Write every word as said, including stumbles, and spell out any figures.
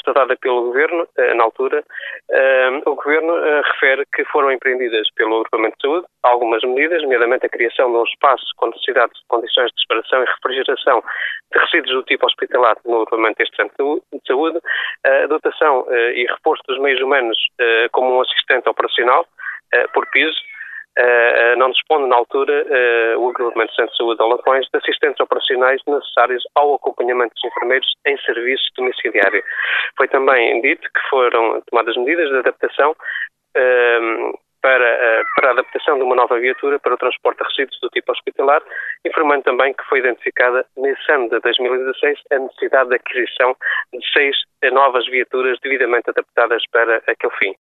resposta dada pelo Governo, na altura, o Governo refere que foram empreendidas pelo Agrupamento de Saúde algumas medidas, nomeadamente a criação de um espaço com necessidade de condições de separação e refrigeração de resíduos do tipo hospitalar no Agrupamento deste Centro de Saúde, a dotação e reforço dos meios humanos como um assistente operacional por piso. Uh, não dispondo na altura uh, o Agrupamento de Centro de Saúde de Lafões de assistentes operacionais necessários ao acompanhamento dos enfermeiros em serviço domiciliário. Foi também dito que foram tomadas medidas de adaptação uh, para, uh, para a adaptação de uma nova viatura para o transporte de resíduos do tipo hospitalar, informando também que foi identificada nesse ano de dois mil e dezasseis a necessidade de aquisição de seis novas viaturas devidamente adaptadas para aquele fim.